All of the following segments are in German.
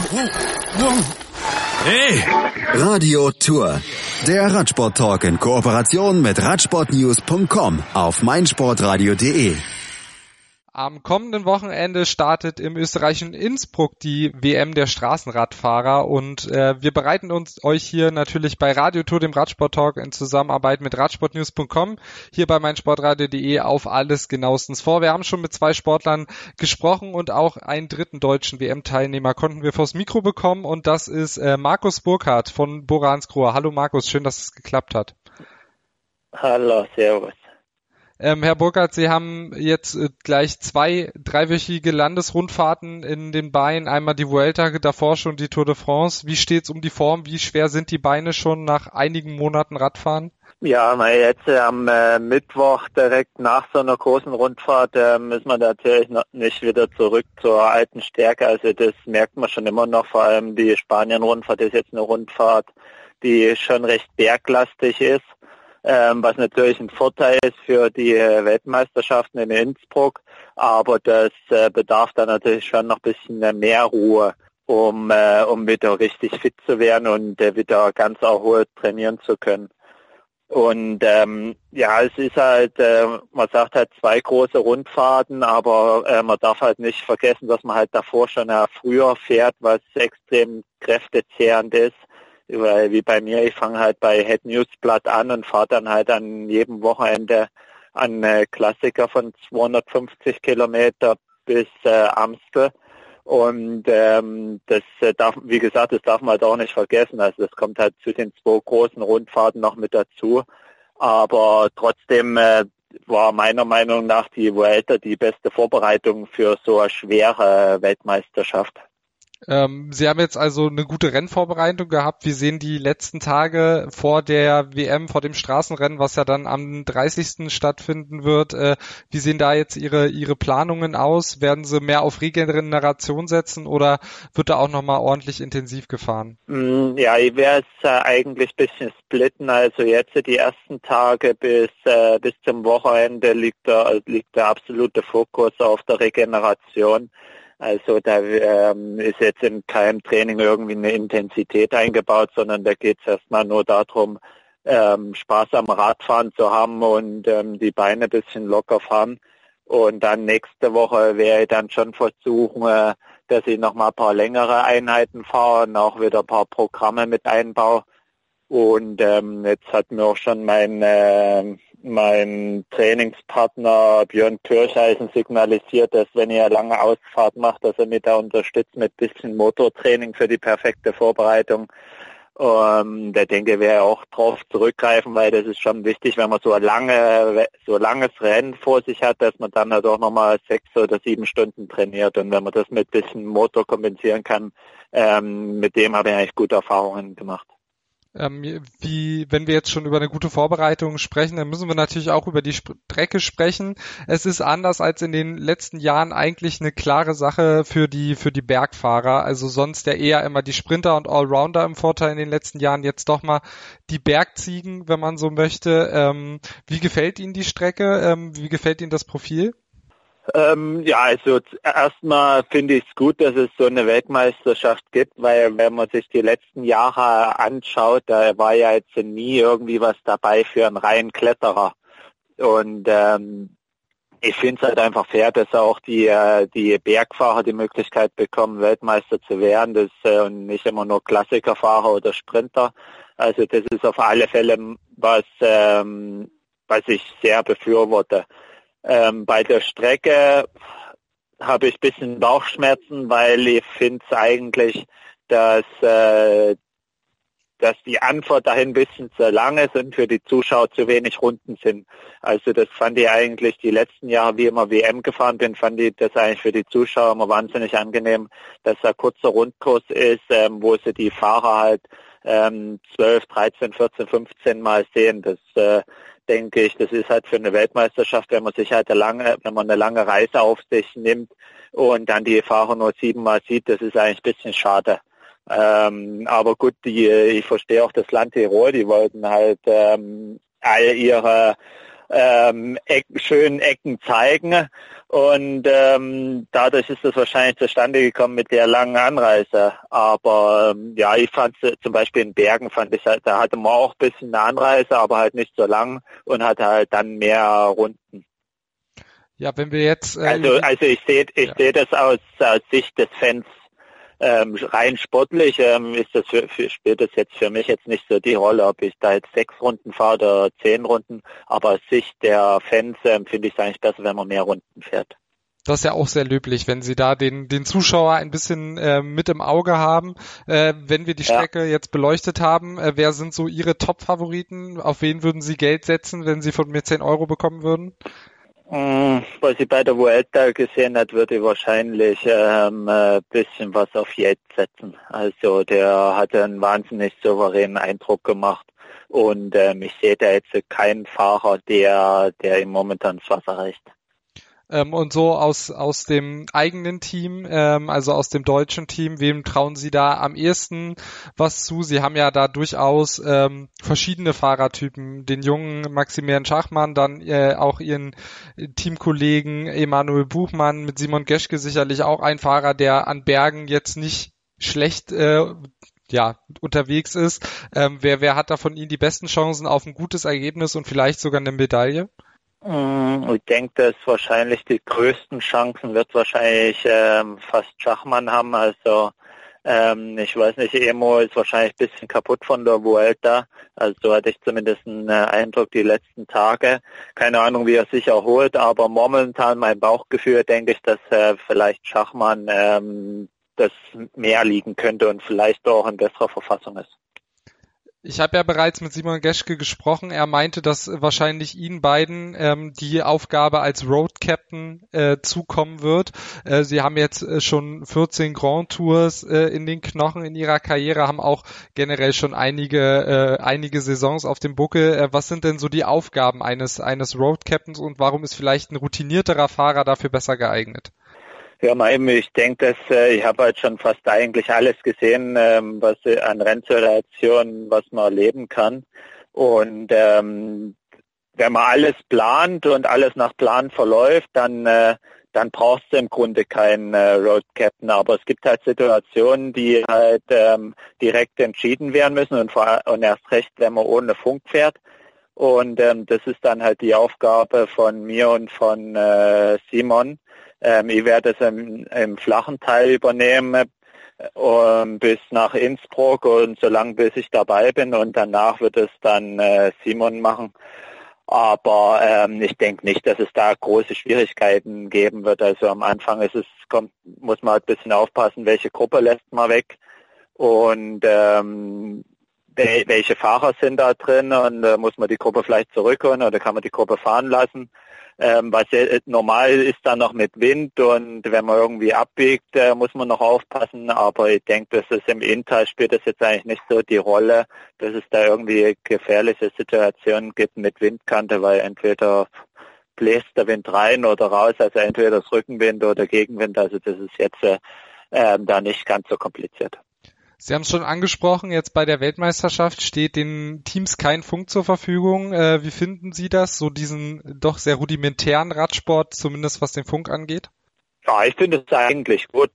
Hey! Radio Tour. Der Radsport-Talk in Kooperation mit Radsportnews.com auf meinsportradio.de. Am kommenden Wochenende startet im österreichischen Innsbruck die WM der Straßenradfahrer und wir bereiten euch hier natürlich bei Radio Tour, dem Radsport-Talk, in Zusammenarbeit mit Radsportnews.com hier bei meinsportradio.de auf alles genauestens vor. Wir haben schon mit 2 Sportlern gesprochen und auch einen dritten deutschen WM-Teilnehmer konnten wir vors Mikro bekommen und das ist Markus Burkhardt von Bora Hansgrohe. Hallo Markus, schön, dass es geklappt hat. Hallo, servus. Herr Burkhardt, Sie haben jetzt gleich 2 dreiwöchige Landesrundfahrten in den Beinen, einmal die Vuelta, davor schon die Tour de France. Wie steht's um die Form? Wie schwer sind die Beine schon nach einigen Monaten Radfahren? Ja, jetzt am Mittwoch direkt nach so einer großen Rundfahrt müssen wir natürlich noch nicht wieder zurück zur alten Stärke. Also das merkt man schon immer noch, vor allem die Spanien-Rundfahrt ist jetzt eine Rundfahrt, die schon recht berglastig ist. Was natürlich ein Vorteil ist für die Weltmeisterschaften in Innsbruck, aber das bedarf dann natürlich schon noch ein bisschen mehr Ruhe, um wieder richtig fit zu werden und wieder ganz erholt trainieren zu können. Und es ist halt, man sagt halt 2 große Rundfahrten, aber man darf halt nicht vergessen, dass man halt davor schon früher fährt, was extrem kräftezehrend ist. Weil wie bei mir, ich fange halt bei Het Nieuwsblad an und fahre dann halt an jedem Wochenende an Klassiker von 250 Kilometer bis Amstel. Und das darf man halt auch nicht vergessen. Also das kommt halt zu den 2 großen Rundfahrten noch mit dazu. Aber trotzdem war meiner Meinung nach die Vuelta die beste Vorbereitung für so eine schwere Weltmeisterschaft. Sie haben jetzt also eine gute Rennvorbereitung gehabt. Wie sehen die letzten Tage vor der WM, vor dem Straßenrennen, was ja dann am 30. stattfinden wird, wie sehen da jetzt Ihre Planungen aus? Werden Sie mehr auf Regeneration setzen oder wird da auch nochmal ordentlich intensiv gefahren? Ja, ich werde es eigentlich ein bisschen splitten. Also jetzt die ersten Tage bis zum Wochenende liegt der absolute Fokus auf der Regeneration. Also da ist jetzt in keinem Training irgendwie eine Intensität eingebaut, sondern da geht es erstmal nur darum, Spaß am Radfahren zu haben und die Beine ein bisschen locker fahren. Und dann nächste Woche werde ich dann schon versuchen, dass ich nochmal ein paar längere Einheiten fahre und auch wieder ein paar Programme mit einbaue. Und jetzt hat mir auch schon mein Trainingspartner Björn Kircheisen signalisiert, dass wenn ich eine lange Ausfahrt mache, dass er mich da unterstützt mit bisschen Motortraining für die perfekte Vorbereitung. Da denke ich, werde ich auch drauf zurückgreifen, weil das ist schon wichtig, wenn man so langes Rennen vor sich hat, dass man dann halt auch nochmal 6 oder 7 Stunden trainiert. Und wenn man das mit bisschen Motor kompensieren kann, mit dem habe ich eigentlich gute Erfahrungen gemacht. Wenn wir jetzt schon über eine gute Vorbereitung sprechen, dann müssen wir natürlich auch über die Strecke sprechen. Es ist anders als in den letzten Jahren eigentlich eine klare Sache für die Bergfahrer. Also sonst ja eher immer die Sprinter und Allrounder im Vorteil in den letzten Jahren. Jetzt doch mal die Bergziegen, wenn man so möchte. Wie gefällt Ihnen die Strecke? Wie gefällt Ihnen das Profil? Also erstmal finde ich es gut, dass es so eine Weltmeisterschaft gibt, weil wenn man sich die letzten Jahre anschaut, da war ja jetzt nie irgendwie was dabei für einen reinen Kletterer. Und ich finde es halt einfach fair, dass auch die Bergfahrer die Möglichkeit bekommen, Weltmeister zu werden, und nicht immer nur Klassikerfahrer oder Sprinter. Also das ist auf alle Fälle was ich sehr befürworte. Bei der Strecke habe ich ein bisschen Bauchschmerzen, weil ich finde es eigentlich, dass die Anfahrt dahin ein bisschen zu lang ist und für die Zuschauer zu wenig Runden sind. Also das fand ich eigentlich die letzten Jahre, wie ich immer WM gefahren bin, fand ich das eigentlich für die Zuschauer immer wahnsinnig angenehm, dass da kurzer Rundkurs ist, wo sie die Fahrer halt 12, 13, 14, 15 Mal sehen. Das denke ich, das ist halt für eine Weltmeisterschaft, wenn man eine lange Reise auf sich nimmt und dann die Fahrer nur 7 Mal sieht, das ist eigentlich ein bisschen schade. Aber gut, ich verstehe auch das Land Tirol, die wollten halt all ihre schönen Ecken zeigen. Und dadurch ist es wahrscheinlich zustande gekommen mit der langen Anreise. Aber ja, ich fand zum Beispiel in Bergen, da hatte man auch ein bisschen eine Anreise, aber halt nicht so lang und hatte halt dann mehr Runden. Ja, wenn wir jetzt... Also ich sehe das aus Sicht des Fans rein sportlich, spielt das jetzt für mich jetzt nicht so die Rolle, ob ich da jetzt 6 Runden fahre oder 10 Runden, aber aus Sicht der Fans finde ich es eigentlich besser, wenn man mehr Runden fährt. Das ist ja auch sehr löblich, wenn Sie da den Zuschauer ein bisschen mit im Auge haben. Wenn wir die Strecke jetzt beleuchtet haben, wer sind so Ihre Top-Favoriten? Auf wen würden Sie Geld setzen, wenn Sie von mir 10 Euro bekommen würden? Was ich bei der Vuelta gesehen hat, würde ich wahrscheinlich bisschen was auf Yates setzen. Also der hatte einen wahnsinnig souveränen Eindruck gemacht und ich sehe da jetzt keinen Fahrer, der ihm momentan das Wasser reicht. Und so aus dem eigenen Team, also aus dem deutschen Team, wem trauen Sie da am ehesten was zu? Sie haben ja da durchaus verschiedene Fahrertypen, den jungen Maximilian Schachmann, dann auch Ihren Teamkollegen Emanuel Buchmann, mit Simon Geschke sicherlich auch ein Fahrer, der an Bergen jetzt nicht schlecht unterwegs ist. Wer hat da von Ihnen die besten Chancen auf ein gutes Ergebnis und vielleicht sogar eine Medaille? Ich denke, dass wahrscheinlich die größten Chancen wird wahrscheinlich fast Schachmann haben. Also ich weiß nicht, Emo ist wahrscheinlich ein bisschen kaputt von der Vuelta. Also so hatte ich zumindest einen Eindruck die letzten Tage. Keine Ahnung, wie er sich erholt, aber momentan mein Bauchgefühl denke ich, dass vielleicht Schachmann das mehr liegen könnte und vielleicht auch in besserer Verfassung ist. Ich habe ja bereits mit Simon Geschke gesprochen. Er meinte, dass wahrscheinlich Ihnen beiden die Aufgabe als Road Captain zukommen wird. Sie haben jetzt schon 14 Grand Tours in den Knochen in Ihrer Karriere, haben auch generell schon einige Saisons auf dem Buckel. Was sind denn so die Aufgaben eines Road Captains und warum ist vielleicht ein routinierterer Fahrer dafür besser geeignet? Ja, ich denke, dass ich habe halt schon fast eigentlich alles gesehen, was an Rennsituationen, was man erleben kann. Und wenn man alles plant und alles nach Plan verläuft, dann brauchst du im Grunde keinen Road Captain. Aber es gibt halt Situationen, die halt direkt entschieden werden müssen und erst recht, wenn man ohne Funk fährt. Und das ist dann halt die Aufgabe von mir und von Simon. Ich werde es im flachen Teil übernehmen bis nach Innsbruck und so lange bis ich dabei bin und danach wird es dann Simon machen. Aber ich denke nicht, dass es da große Schwierigkeiten geben wird. Also am Anfang muss man halt ein bisschen aufpassen, welche Gruppe lässt man weg und welche Fahrer sind da drin und muss man die Gruppe vielleicht zurückholen oder kann man die Gruppe fahren lassen. Was normal ist dann noch mit Wind und wenn man irgendwie abbiegt, muss man noch aufpassen, aber ich denke, dass es im Inntal spielt das jetzt eigentlich nicht so die Rolle, dass es da irgendwie gefährliche Situationen gibt mit Windkante, weil entweder bläst der Wind rein oder raus, also entweder das Rückenwind oder Gegenwind, also das ist jetzt da nicht ganz so kompliziert. Sie haben es schon angesprochen, jetzt bei der Weltmeisterschaft steht den Teams kein Funk zur Verfügung. Wie finden Sie das, so diesen doch sehr rudimentären Radsport, zumindest was den Funk angeht? Ja, ich finde es eigentlich gut,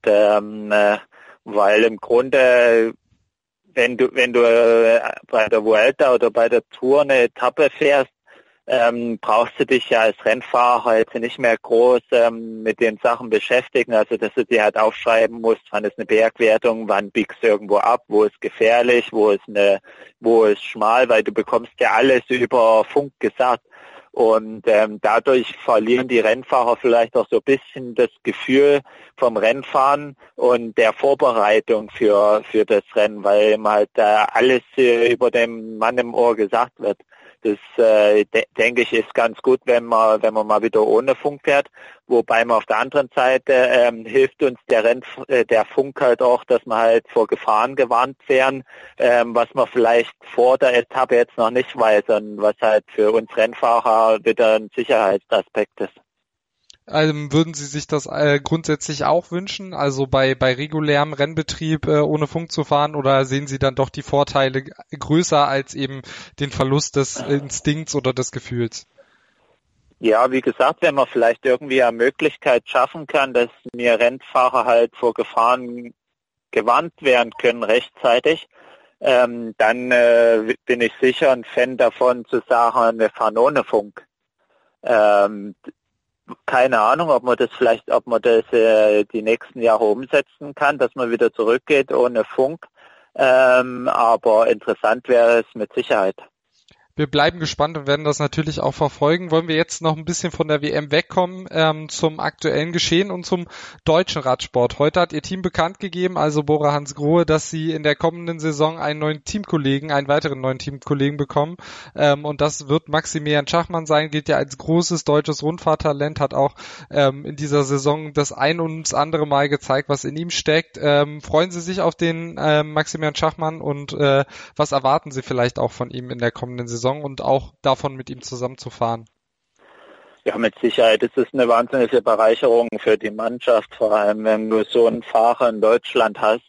weil im Grunde, wenn du bei der Vuelta oder bei der Tour eine Etappe fährst, brauchst du dich ja als Rennfahrer jetzt nicht mehr groß mit den Sachen beschäftigen, also dass du dir halt aufschreiben musst, wann ist eine Bergwertung, wann biegst du irgendwo ab, wo ist gefährlich, wo ist schmal, weil du bekommst ja alles über Funk gesagt. Und dadurch verlieren die Rennfahrer vielleicht auch so ein bisschen das Gefühl vom Rennfahren und der Vorbereitung für das Rennen, weil ihm halt alles über den Mann im Ohr gesagt wird. Das denke ich ist ganz gut, wenn man mal wieder ohne Funk fährt. Wobei man auf der anderen Seite hilft uns der Funk halt auch, dass wir halt vor Gefahren gewarnt werden, was man vielleicht vor der Etappe jetzt noch nicht weiß und was halt für uns Rennfahrer wieder ein Sicherheitsaspekt ist. Würden Sie sich das grundsätzlich auch wünschen, also bei regulärem Rennbetrieb ohne Funk zu fahren, oder sehen Sie dann doch die Vorteile größer als eben den Verlust des Instinkts oder des Gefühls? Ja, wie gesagt, wenn man vielleicht irgendwie eine Möglichkeit schaffen kann, dass mir Rennfahrer halt vor Gefahren gewarnt werden können rechtzeitig, dann bin ich sicher ein Fan davon zu sagen, wir fahren ohne Funk. Keine Ahnung, ob man das die nächsten Jahre umsetzen kann, dass man wieder zurückgeht ohne Funk. Aber interessant wäre es mit Sicherheit. Wir bleiben gespannt und werden das natürlich auch verfolgen. Wollen wir jetzt noch ein bisschen von der WM wegkommen zum aktuellen Geschehen und zum deutschen Radsport. Heute hat ihr Team bekannt gegeben, also Bora Hansgrohe, dass sie in der kommenden Saison einen weiteren neuen Teamkollegen bekommen. Und das wird Maximilian Schachmann sein, gilt ja als großes deutsches Rundfahrttalent, hat auch in dieser Saison das ein und das andere Mal gezeigt, was in ihm steckt. Freuen Sie sich auf den Maximilian Schachmann und was erwarten Sie vielleicht auch von ihm in der kommenden Saison und auch davon, mit ihm zusammenzufahren? Ja, mit Sicherheit ist es eine wahnsinnige Bereicherung für die Mannschaft, vor allem wenn du so einen Fahrer in Deutschland hast,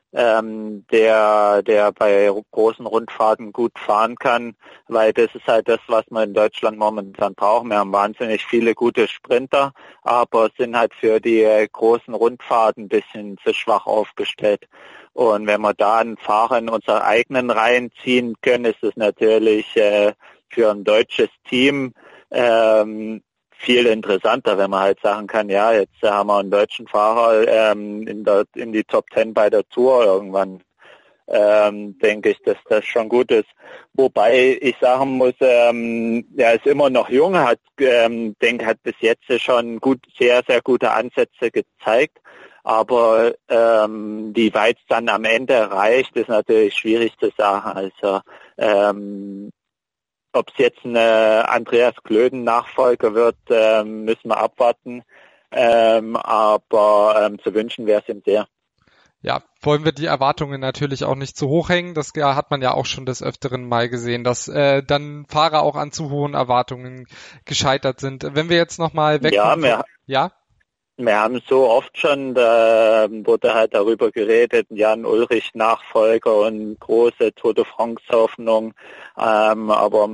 der bei großen Rundfahrten gut fahren kann, weil das ist halt das, was man in Deutschland momentan braucht. Wir haben wahnsinnig viele gute Sprinter, aber sind halt für die großen Rundfahrten ein bisschen zu schwach aufgestellt. Und wenn wir da einen Fahrer in unsere eigenen Reihen ziehen können, ist es natürlich für ein deutsches Team viel interessanter, wenn man halt sagen kann, ja, jetzt haben wir einen deutschen Fahrer in die Top 10 bei der Tour irgendwann. Denke ich, dass das schon gut ist. Wobei ich sagen muss, er ist immer noch jung, hat bis jetzt schon sehr, sehr gute Ansätze gezeigt. Aber wie weit es dann am Ende reicht, ist natürlich schwierig zu sagen. Also ob es jetzt ein Andreas Klöden Nachfolger wird, müssen wir abwarten. Aber zu wünschen wäre es ihm sehr. Ja, wollen wir die Erwartungen natürlich auch nicht zu hoch hängen. Das hat man ja auch schon des Öfteren mal gesehen, dass dann Fahrer auch an zu hohen Erwartungen gescheitert sind. Wenn wir jetzt nochmal wegkommen... Wir haben so oft schon, da wurde halt darüber geredet, Jan Ullrich Nachfolger und große Tour de France Hoffnung. Aber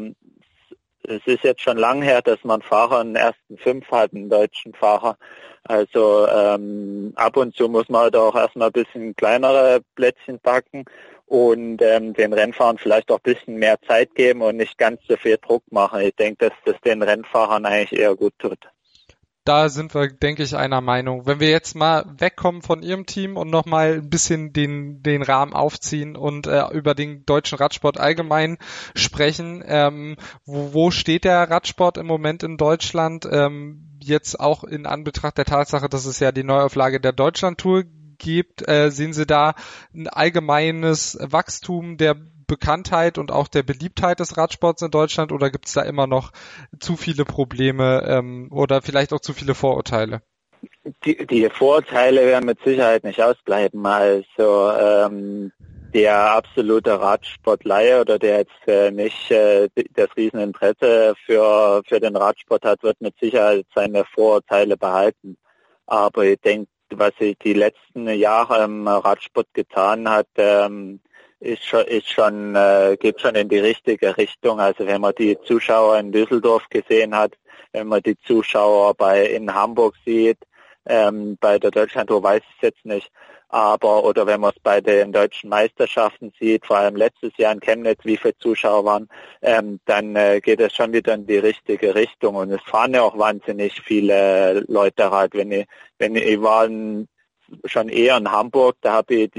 es ist jetzt schon lang her, dass man Fahrer in den ersten 5 hat, einen deutschen Fahrer. Also ab und zu muss man halt auch erstmal ein bisschen kleinere Plätzchen packen und den Rennfahrern vielleicht auch ein bisschen mehr Zeit geben und nicht ganz so viel Druck machen. Ich denke, dass das den Rennfahrern eigentlich eher gut tut. Da sind wir, denke ich, einer Meinung. Wenn wir jetzt mal wegkommen von Ihrem Team und nochmal ein bisschen den Rahmen aufziehen und über den deutschen Radsport allgemein sprechen, wo steht der Radsport im Moment in Deutschland? Jetzt auch in Anbetracht der Tatsache, dass es ja die Neuauflage der Deutschlandtour gibt, sehen Sie da ein allgemeines Wachstum der Bekanntheit und auch der Beliebtheit des Radsports in Deutschland oder gibt es da immer noch zu viele Probleme oder vielleicht auch zu viele Vorurteile? Die Vorurteile werden mit Sicherheit nicht ausbleiben. Also der absolute Radsportleihe oder der jetzt nicht das Rieseninteresse für den Radsport hat, wird mit Sicherheit seine Vorurteile behalten. Aber ich denke, was sich die letzten Jahre im Radsport getan hat, geht schon in die richtige Richtung. Also wenn man die Zuschauer in Düsseldorf gesehen hat, wenn man die Zuschauer in Hamburg sieht, bei der Deutschlandtour weiß ich es jetzt nicht, oder wenn man es bei den deutschen Meisterschaften sieht, vor allem letztes Jahr in Chemnitz, wie viele Zuschauer waren, dann geht es schon wieder in die richtige Richtung und es fahren ja auch wahnsinnig viele Leute Rad. Wenn ich war schon eher in Hamburg, da habe ich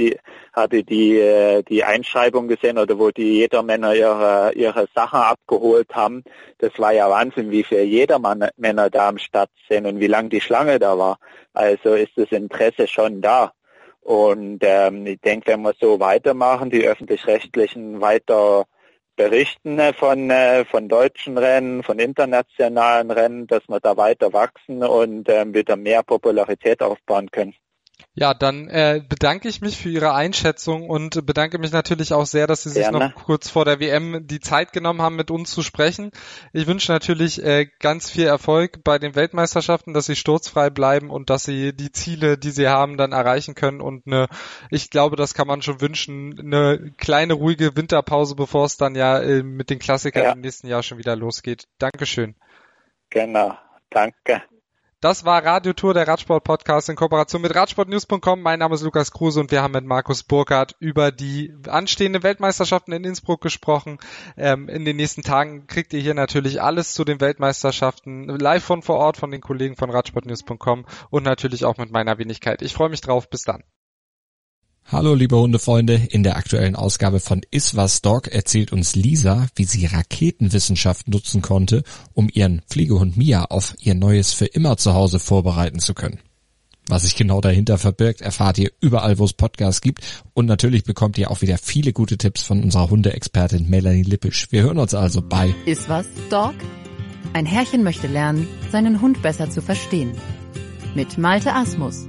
die Einschreibung gesehen oder wo die Jedermänner ihre Sachen abgeholt haben. Das war ja Wahnsinn, wie viele Jedermänner da am Start sind und wie lang die Schlange da war. Also ist das Interesse schon da. Und ich denke, wenn wir so weitermachen, die Öffentlich-Rechtlichen weiter berichten von deutschen Rennen, von internationalen Rennen, dass wir da weiter wachsen und wieder mehr Popularität aufbauen können. Ja, dann bedanke ich mich für Ihre Einschätzung und bedanke mich natürlich auch sehr, dass Sie sich noch kurz vor der WM die Zeit genommen haben, mit uns zu sprechen. Ich wünsche natürlich ganz viel Erfolg bei den Weltmeisterschaften, dass Sie sturzfrei bleiben und dass Sie die Ziele, die Sie haben, dann erreichen können und ich glaube, das kann man schon wünschen, eine kleine ruhige Winterpause, bevor es dann ja mit den Klassikern im nächsten Jahr schon wieder losgeht. Dankeschön. Genau, danke. Das war Radiotour, der Radsport-Podcast in Kooperation mit Radsportnews.com. Mein Name ist Lukas Kruse und wir haben mit Markus Burkhardt über die anstehenden Weltmeisterschaften in Innsbruck gesprochen. In den nächsten Tagen kriegt ihr hier natürlich alles zu den Weltmeisterschaften live von vor Ort von den Kollegen von Radsportnews.com und natürlich auch mit meiner Wenigkeit. Ich freue mich drauf. Bis dann. Hallo liebe Hundefreunde, in der aktuellen Ausgabe von Iswas Dog erzählt uns Lisa, wie sie Raketenwissenschaft nutzen konnte, um ihren Pflegehund Mia auf ihr neues für immer Zuhause vorbereiten zu können. Was sich genau dahinter verbirgt, erfahrt ihr überall, wo es Podcasts gibt, und natürlich bekommt ihr auch wieder viele gute Tipps von unserer Hundeexpertin Melanie Lippisch. Wir hören uns also bei Iswas Dog? Ein Herrchen möchte lernen, seinen Hund besser zu verstehen. Mit Malte Asmus.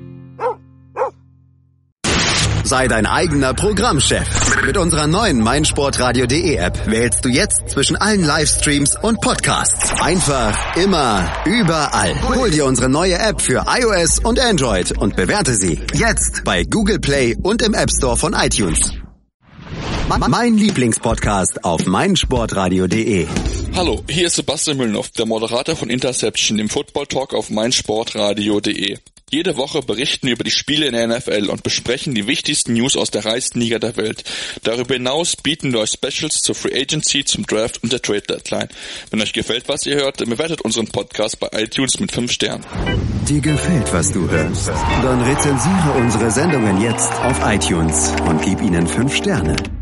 Sei dein eigener Programmchef. Mit unserer neuen meinsportradio.de App wählst du jetzt zwischen allen Livestreams und Podcasts. Einfach, immer, überall. Hol dir unsere neue App für iOS und Android und bewerte sie jetzt bei Google Play und im App Store von iTunes. Mein Lieblingspodcast auf meinsportradio.de. Hallo, hier ist Sebastian Mühlenhoff, der Moderator von Interception, dem Football Talk auf meinsportradio.de. Jede Woche berichten wir über die Spiele in der NFL und besprechen die wichtigsten News aus der reichsten Liga der Welt. Darüber hinaus bieten wir euch Specials zur Free Agency, zum Draft und der Trade Deadline. Wenn euch gefällt, was ihr hört, dann bewertet unseren Podcast bei iTunes mit 5 Sternen. Dir gefällt, was du hörst? Dann rezensiere unsere Sendungen jetzt auf iTunes und gib ihnen 5 Sterne.